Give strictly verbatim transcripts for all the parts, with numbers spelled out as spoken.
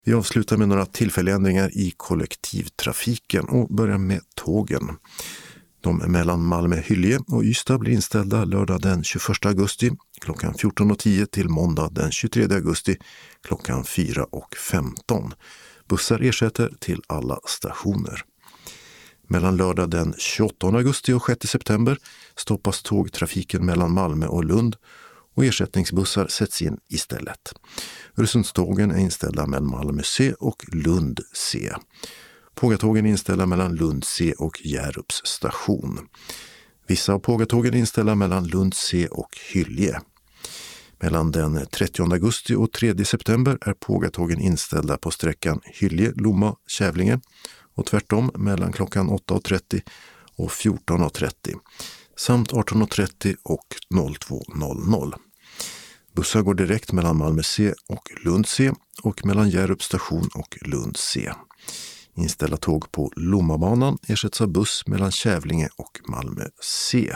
Vi avslutar med några tillfälliga ändringar i kollektivtrafiken och börjar med tågen. De mellan Malmö-Hyllie och Ystad blir inställda lördag den tjugoförsta augusti klockan fjorton och tio till måndag den tjugotredje augusti klockan fyra och femton. Bussar ersätter till alla stationer. Mellan lördag den tjugoåttonde augusti och sjätte september stoppas tågtrafiken mellan Malmö och Lund och ersättningsbussar sätts in istället. Öresundstågen är inställda mellan Malmö C och Lund C. Pågatågen är inställda mellan Lund C och Hjärups station. Vissa av pågatågen är inställda mellan Lund C och Hyllie. Mellan den trettionde augusti och tredje september är pågatågen inställda på sträckan Hyllie-Lomma-Kävlinge och tvärtom mellan klockan åtta och trettio och fjorton och trettio samt arton och trettio och två noll noll. Bussar går direkt mellan Malmö C och Lund C och mellan Hjärups station och Lund C. Inställda tåg på Lommabanan ersätts av buss mellan Kävlinge och Malmö C.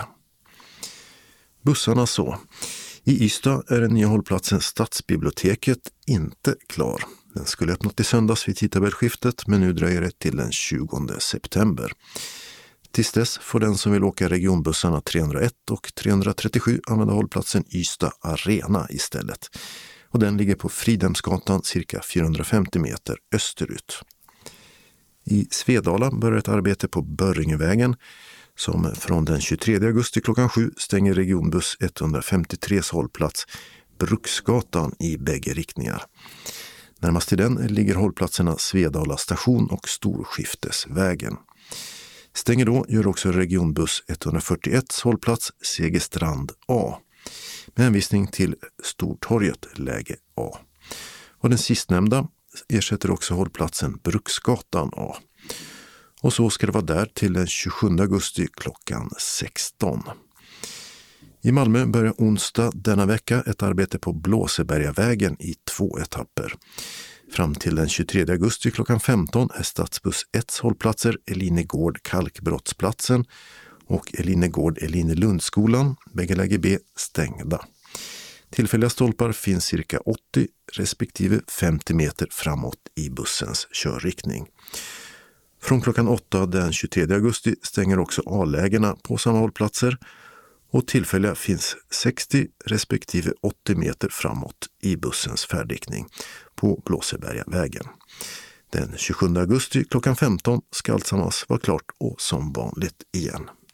Bussarna så. I Ystad är den nya hållplatsen Stadsbiblioteket inte klar. Den skulle öppnat i söndags vid tidtabellskiftet, men nu dröjer det till den tjugonde september. Tills dess får den som vill åka regionbussarna trehundraett och trehundratrettiosju använda hållplatsen Ystad Arena istället. Och den ligger på Fridhemsgatan cirka fyrahundrafemtio meter österut. I Svedala börjar ett arbete på Börringevägen som från den tjugotredje augusti klockan sju stänger regionbuss etthundrafemtiotres hållplats Bruksgatan i bägge riktningar. Närmast till den ligger hållplatserna Svedala station och Storskiftesvägen. Stänger då gör också regionbuss etthundrafyrtioett hållplats Segerstrand A med hänvisning till Stortorget läge A. Och den sistnämnda ersätter också hållplatsen Bruksgatan A. Och så ska det vara där till den tjugosjunde augusti klockan sexton. I Malmö börjar onsdag denna vecka ett arbete på Blåsebergavägen i två etapper. Fram till den tjugotredje augusti klockan femton är stadsbuss ett hållplatser Elinegård Kalkbrottsplatsen och Elinegård Elinelundsskolan, bägge läge B, stängda. Tillfälliga stolpar finns cirka åttio respektive femtio meter framåt i bussens körriktning. Från klockan åtta den tjugotredje augusti stänger också A-lägena på samma hållplatser och tillfälliga finns sextio respektive åttio meter framåt i bussens färdriktning på Blåsebergavägen. Den tjugosjunde augusti klockan femton ska alltsammans vara klart och som vanligt igen.